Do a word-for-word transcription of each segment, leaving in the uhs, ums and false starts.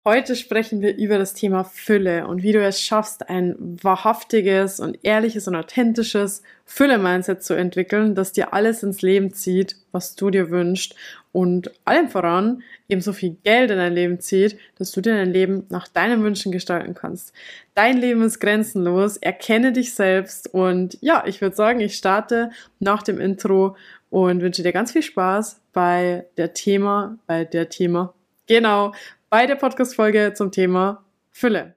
Heute sprechen wir über das Thema Fülle und wie du es schaffst, ein wahrhaftiges und ehrliches und authentisches Fülle-Mindset zu entwickeln, das dir alles ins Leben zieht, was du dir wünschst und allem voran eben so viel Geld in dein Leben zieht, dass du dir dein Leben nach deinen Wünschen gestalten kannst. Dein Leben ist grenzenlos, erkenne dich selbst und ja, ich würde sagen, ich starte nach dem Intro und wünsche dir ganz viel Spaß bei der Thema, bei der Thema, genau, bei der Podcast-Folge zum Thema Fülle.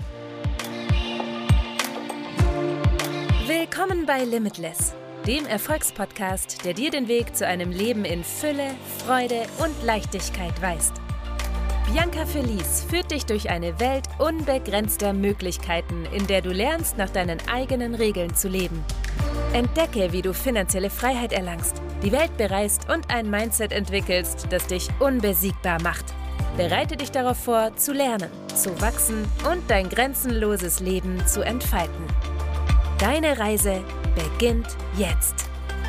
Willkommen bei Limitless, dem Erfolgspodcast, der dir den Weg zu einem Leben in Fülle, Freude und Leichtigkeit weist. Bianca Felice führt dich durch eine Welt unbegrenzter Möglichkeiten, in der du lernst, nach deinen eigenen Regeln zu leben. Entdecke, wie du finanzielle Freiheit erlangst, die Welt bereist und ein Mindset entwickelst, das dich unbesiegbar macht. Bereite dich darauf vor, zu lernen, zu wachsen und dein grenzenloses Leben zu entfalten. Deine Reise beginnt jetzt.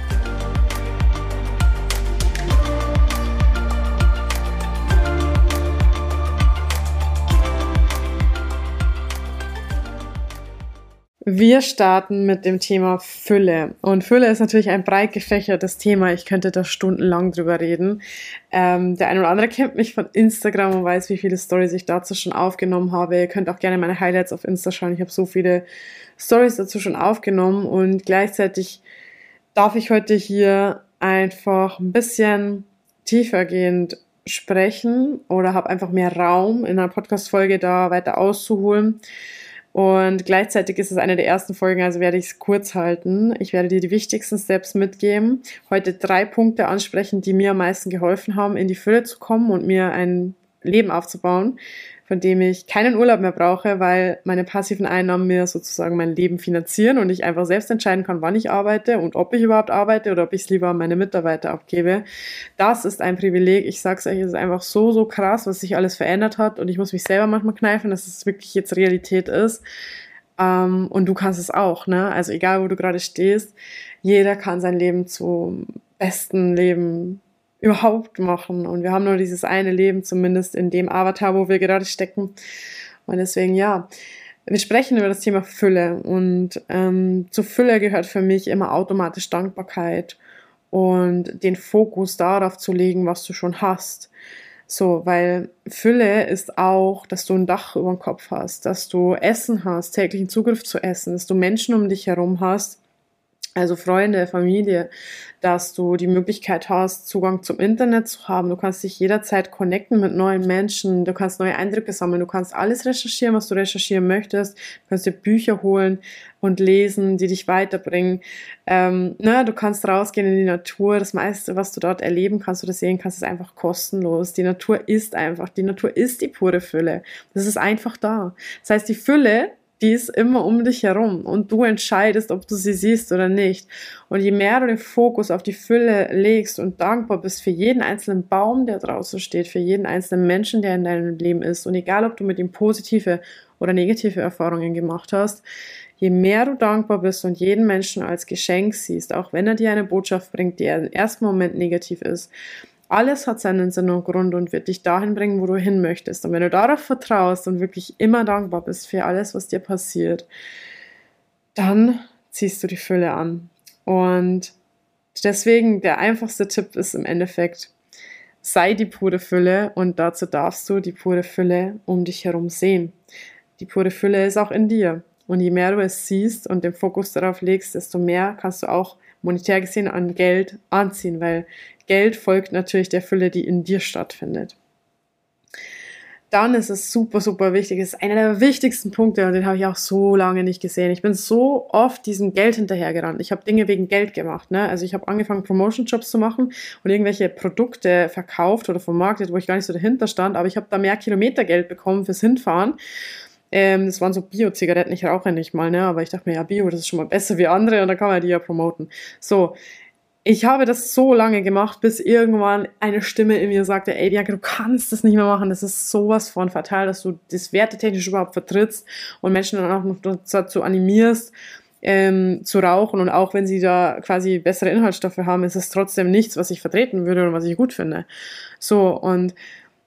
Wir starten mit dem Thema Fülle. Und Fülle ist natürlich ein breit gefächertes Thema. Ich könnte da stundenlang drüber reden. Ähm, der eine oder andere kennt mich von Instagram und weiß, wie viele Storys ich dazu schon aufgenommen habe. Ihr könnt auch gerne meine Highlights auf Insta schauen. Ich habe so viele Storys dazu schon aufgenommen und gleichzeitig darf ich heute hier einfach ein bisschen tiefergehend sprechen oder habe einfach mehr Raum in einer Podcast-Folge da weiter auszuholen. Und gleichzeitig ist es eine der ersten Folgen, also werde ich es kurz halten. Ich werde dir die wichtigsten Steps mitgeben, heute drei Punkte ansprechen, die mir am meisten geholfen haben, in die Fülle zu kommen und mir ein Leben aufzubauen, von dem ich keinen Urlaub mehr brauche, weil meine passiven Einnahmen mir sozusagen mein Leben finanzieren und ich einfach selbst entscheiden kann, wann ich arbeite und ob ich überhaupt arbeite oder ob ich es lieber an meine Mitarbeiter abgebe. Das ist ein Privileg. Ich sag's euch, es ist einfach so, so krass, was sich alles verändert hat und ich muss mich selber manchmal kneifen, dass es wirklich jetzt Realität ist. Um, und du kannst es auch, ne? Also egal, wo du gerade stehst, jeder kann sein Leben zum besten Leben überhaupt machen. Und wir haben nur dieses eine Leben, zumindest in dem Avatar, wo wir gerade stecken. Und deswegen, ja, wir sprechen über das Thema Fülle. Und ähm, zu Fülle gehört für mich immer automatisch Dankbarkeit und den Fokus darauf zu legen, was du schon hast. So, weil Fülle ist auch, dass du ein Dach über dem Kopf hast, dass du Essen hast, täglichen Zugriff zu Essen, dass du Menschen um dich herum hast, also Freunde, Familie, dass du die Möglichkeit hast, Zugang zum Internet zu haben. Du kannst dich jederzeit connecten mit neuen Menschen, du kannst neue Eindrücke sammeln, du kannst alles recherchieren, was du recherchieren möchtest, du kannst dir Bücher holen und lesen, die dich weiterbringen. Ähm, ne, du kannst rausgehen in die Natur, das meiste, was du dort erleben kannst oder sehen kannst, ist einfach kostenlos. Die Natur ist einfach, die Natur ist die pure Fülle. Das ist einfach da. Das heißt, die Fülle, die ist immer um dich herum und du entscheidest, ob du sie siehst oder nicht. Und je mehr du den Fokus auf die Fülle legst und dankbar bist für jeden einzelnen Baum, der draußen steht, für jeden einzelnen Menschen, der in deinem Leben ist, und egal, ob du mit ihm positive oder negative Erfahrungen gemacht hast, je mehr du dankbar bist und jeden Menschen als Geschenk siehst, auch wenn er dir eine Botschaft bringt, die im ersten Moment negativ ist, alles hat seinen Sinn und Grund und wird dich dahin bringen, wo du hin möchtest. Und wenn du darauf vertraust und wirklich immer dankbar bist für alles, was dir passiert, dann ziehst du die Fülle an. Und deswegen der einfachste Tipp ist im Endeffekt, sei die pure Fülle und dazu darfst du die pure Fülle um dich herum sehen. Die pure Fülle ist auch in dir. Und je mehr du es siehst und den Fokus darauf legst, desto mehr kannst du auch monetär gesehen an Geld anziehen, weil Geld folgt natürlich der Fülle, die in dir stattfindet. Dann ist es super, super wichtig, es ist einer der wichtigsten Punkte und den habe ich auch so lange nicht gesehen. Ich bin so oft diesem Geld hinterhergerannt. Ich habe Dinge wegen Geld gemacht, ne? Also ich habe angefangen, Promotion-Jobs zu machen und irgendwelche Produkte verkauft oder vermarktet, wo ich gar nicht so dahinter stand, aber ich habe da mehr Kilometergeld bekommen fürs Hinfahren. Ähm, das waren so Bio-Zigaretten, ich rauche nicht mal, ne? Aber ich dachte mir, ja, Bio, das ist schon mal besser wie andere und dann kann man die ja promoten. So, ich habe das so lange gemacht, bis irgendwann eine Stimme in mir sagte, ey Bianca, du kannst das nicht mehr machen, das ist sowas von fatal, dass du das wertetechnisch überhaupt vertrittst und Menschen dann auch noch dazu animierst, ähm, zu rauchen, und auch wenn sie da quasi bessere Inhaltsstoffe haben, ist es trotzdem nichts, was ich vertreten würde und was ich gut finde. So, und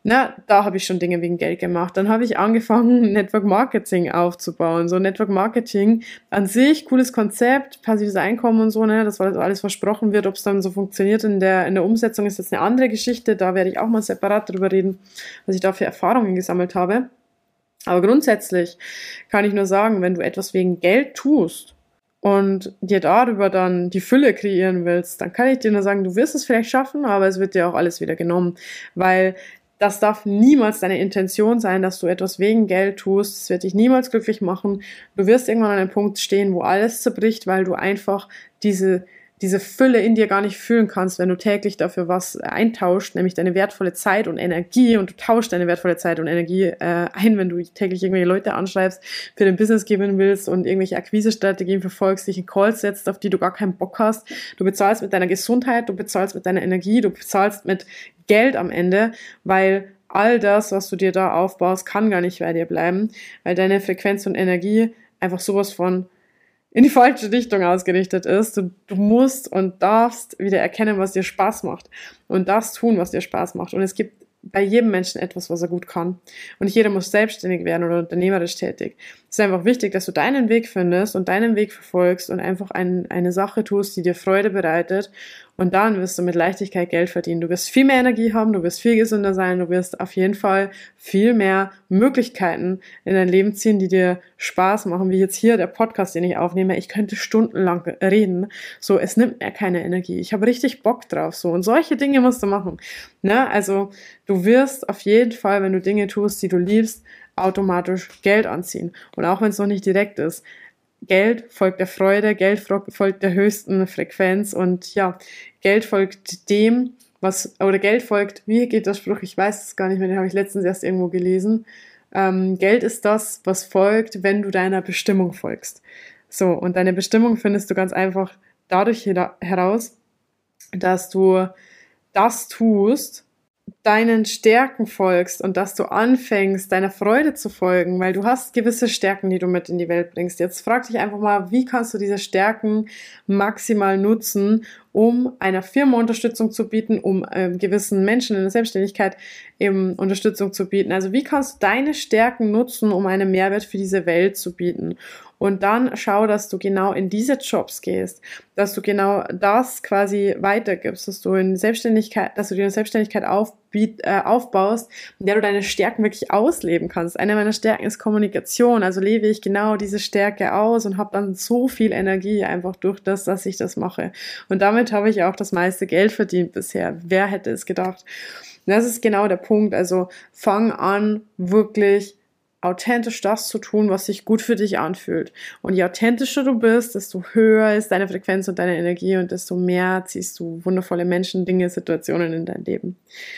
Na, da habe ich schon Dinge wegen Geld gemacht. Dann habe ich angefangen, Network Marketing aufzubauen. So Network Marketing an sich, cooles Konzept, passives Einkommen und so, ne, das war alles versprochen wird. Ob es dann so funktioniert in der, in der Umsetzung, ist jetzt eine andere Geschichte. Da werde ich auch mal separat drüber reden, was ich da für Erfahrungen gesammelt habe. Aber grundsätzlich kann ich nur sagen, wenn du etwas wegen Geld tust und dir darüber dann die Fülle kreieren willst, dann kann ich dir nur sagen, du wirst es vielleicht schaffen, aber es wird dir auch alles wieder genommen, weil das darf niemals deine Intention sein, dass du etwas wegen Geld tust. Es wird dich niemals glücklich machen. Du wirst irgendwann an einem Punkt stehen, wo alles zerbricht, weil du einfach diese, diese Fülle in dir gar nicht fühlen kannst, wenn du täglich dafür was eintauscht, nämlich deine wertvolle Zeit und Energie, und du tauschst deine wertvolle Zeit und Energie äh, ein, wenn du täglich irgendwelche Leute anschreibst, für dein Business gewinnen willst und irgendwelche Akquisestrategien verfolgst, dich in Calls setzt, auf die du gar keinen Bock hast. Du bezahlst mit deiner Gesundheit, du bezahlst mit deiner Energie, du bezahlst mit Geld am Ende, weil all das, was du dir da aufbaust, kann gar nicht bei dir bleiben, weil deine Frequenz und Energie einfach sowas von in die falsche Richtung ausgerichtet ist. Du, du musst und darfst wieder erkennen, was dir Spaß macht und das tun, was dir Spaß macht. Und es gibt bei jedem Menschen etwas, was er gut kann. Und nicht jeder muss selbstständig werden oder unternehmerisch tätig. Es ist einfach wichtig, dass du deinen Weg findest und deinen Weg verfolgst und einfach ein, eine Sache tust, die dir Freude bereitet. Und dann wirst du mit Leichtigkeit Geld verdienen. Du wirst viel mehr Energie haben, du wirst viel gesünder sein, du wirst auf jeden Fall viel mehr Möglichkeiten in dein Leben ziehen, die dir Spaß machen, wie jetzt hier der Podcast, den ich aufnehme. Ich könnte stundenlang reden. So, es nimmt mir keine Energie. Ich habe richtig Bock drauf. So, und solche Dinge musst du machen. Ne? Also, du wirst auf jeden Fall, wenn du Dinge tust, die du liebst, automatisch Geld anziehen. Und auch wenn es noch nicht direkt ist. Geld folgt der Freude, Geld folgt der höchsten Frequenz und ja, Geld folgt dem, was, oder Geld folgt, wie geht der Spruch? Ich weiß es gar nicht mehr, den habe ich letztens erst irgendwo gelesen. Ähm, Geld ist das, was folgt, wenn du deiner Bestimmung folgst. So, und deine Bestimmung findest du ganz einfach dadurch heraus, dass du das tust, deinen Stärken folgst und dass du anfängst, deiner Freude zu folgen, weil du hast gewisse Stärken, die du mit in die Welt bringst. Jetzt frag dich einfach mal, wie kannst du diese Stärken maximal nutzen, um einer Firma Unterstützung zu bieten, um äh, gewissen Menschen in der Selbstständigkeit eben Unterstützung zu bieten. Also wie kannst du deine Stärken nutzen, um einen Mehrwert für diese Welt zu bieten? Und dann schau, dass du genau in diese Jobs gehst, dass du genau das quasi weitergibst, dass du in Selbstständigkeit, dass du dir eine Selbstständigkeit aufbiet, äh, aufbaust, in der du deine Stärken wirklich ausleben kannst. Eine meiner Stärken ist Kommunikation, also lebe ich genau diese Stärke aus und habe dann so viel Energie einfach durch das, dass ich das mache. Und damit habe ich auch das meiste Geld verdient bisher. Wer hätte es gedacht? Und das ist genau der Punkt. Also fang an, wirklich authentisch das zu tun, was sich gut für dich anfühlt. Und je authentischer du bist, desto höher ist deine Frequenz und deine Energie und desto mehr ziehst du wundervolle Menschen, Dinge, Situationen in dein Leben.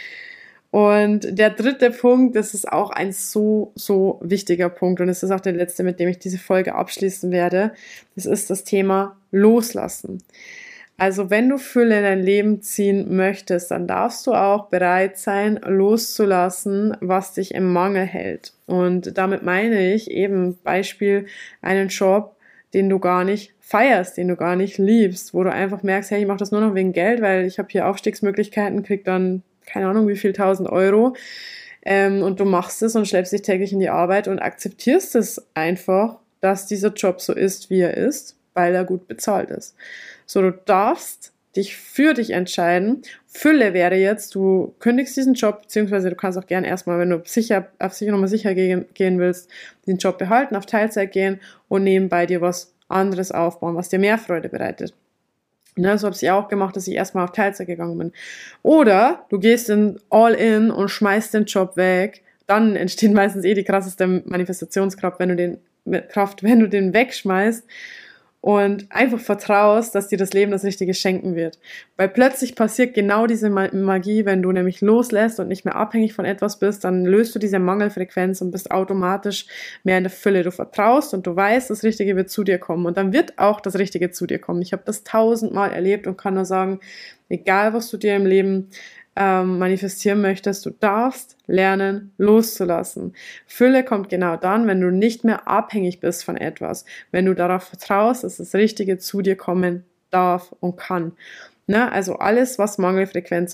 Und der dritte Punkt, das ist auch ein so, so wichtiger Punkt und es ist auch der letzte, mit dem ich diese Folge abschließen werde. Das ist das Thema Loslassen. Also wenn du Fülle in dein Leben ziehen möchtest, dann darfst du auch bereit sein, loszulassen, was dich im Mangel hält. Und damit meine ich eben Beispiel einen Job, den du gar nicht feierst, den du gar nicht liebst, wo du einfach merkst, hey, ich mache das nur noch wegen Geld, weil ich habe hier Aufstiegsmöglichkeiten, krieg dann keine Ahnung wie viel tausend Euro ähm, und du machst es und schleppst dich täglich in die Arbeit und akzeptierst es einfach, dass dieser Job so ist, wie er ist, weil er gut bezahlt ist. So, du darfst dich für dich entscheiden. Fülle wäre jetzt, du kündigst diesen Job, beziehungsweise du kannst auch gerne erstmal, wenn du sicher, auf sicher nochmal sicher gehen, gehen willst, den Job behalten, auf Teilzeit gehen und nebenbei dir was anderes aufbauen, was dir mehr Freude bereitet. Ne, so habe ich auch gemacht, dass ich erstmal auf Teilzeit gegangen bin. Oder du gehst in All-In und schmeißt den Job weg. Dann entsteht meistens eh die krasseste Manifestationskraft, wenn du den, Kraft, wenn du den wegschmeißt. Und einfach vertraust, dass dir das Leben das Richtige schenken wird. Weil plötzlich passiert genau diese Magie, wenn du nämlich loslässt und nicht mehr abhängig von etwas bist, dann löst du diese Mangelfrequenz und bist automatisch mehr in der Fülle. Du vertraust und du weißt, das Richtige wird zu dir kommen. Und dann wird auch das Richtige zu dir kommen. Ich habe das tausendmal erlebt und kann nur sagen, egal was du dir im Leben ähm, manifestieren möchtest, du darfst lernen, loszulassen. Fülle kommt genau dann, wenn du nicht mehr abhängig bist von etwas, wenn du darauf vertraust, dass das Richtige zu dir kommen darf und kann. Ne? Also alles, was Mangelfrequenz ist,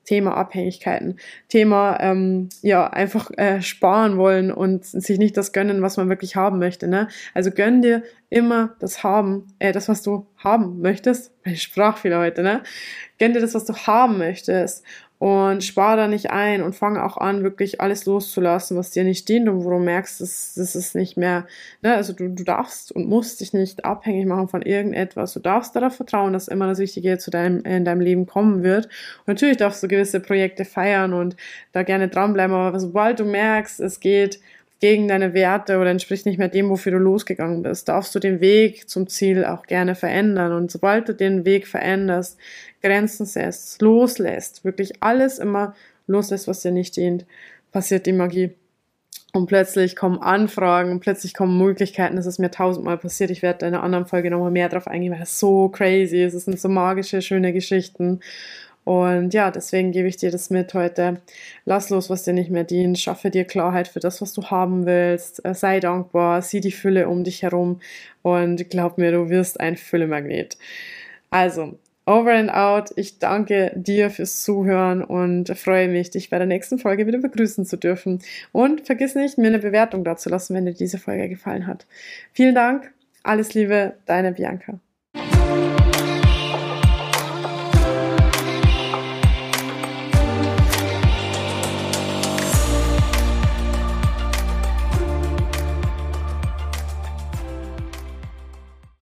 Thema Abhängigkeiten, Thema ähm, ja einfach äh, sparen wollen und sich nicht das gönnen, was man wirklich haben möchte. Ne? Also gönn dir immer das haben, äh, das was du haben möchtest. Meine Sprachfehler heute, ne? Gönn dir das, was du haben möchtest. Und spar da nicht ein und fang auch an, wirklich alles loszulassen, was dir nicht dient und wo du merkst, das, das ist nicht mehr, ne, also du, du darfst und musst dich nicht abhängig machen von irgendetwas. Du darfst darauf vertrauen, dass immer das Richtige zu deinem, in deinem Leben kommen wird. Und natürlich darfst du gewisse Projekte feiern und da gerne dranbleiben, aber sobald du merkst, es geht gegen deine Werte oder entspricht nicht mehr dem, wofür du losgegangen bist, darfst du den Weg zum Ziel auch gerne verändern. Und sobald du den Weg veränderst, Grenzen setzt, loslässt, wirklich alles immer loslässt, was dir nicht dient, passiert die Magie. Und plötzlich kommen Anfragen, plötzlich kommen Möglichkeiten, das ist mir tausendmal passiert. Ich werde in einer anderen Folge nochmal mehr drauf eingehen, weil es so crazy ist. Es sind so magische, schöne Geschichten. Und ja, deswegen gebe ich dir das mit heute. Lass los, was dir nicht mehr dient. Schaffe dir Klarheit für das, was du haben willst. Sei dankbar, sieh die Fülle um dich herum und glaub mir, du wirst ein Füllemagnet. Also, over and out. Ich danke dir fürs Zuhören und freue mich, dich bei der nächsten Folge wieder begrüßen zu dürfen. Und vergiss nicht, mir eine Bewertung dazulassen, wenn dir diese Folge gefallen hat. Vielen Dank. Alles Liebe, deine Bianca.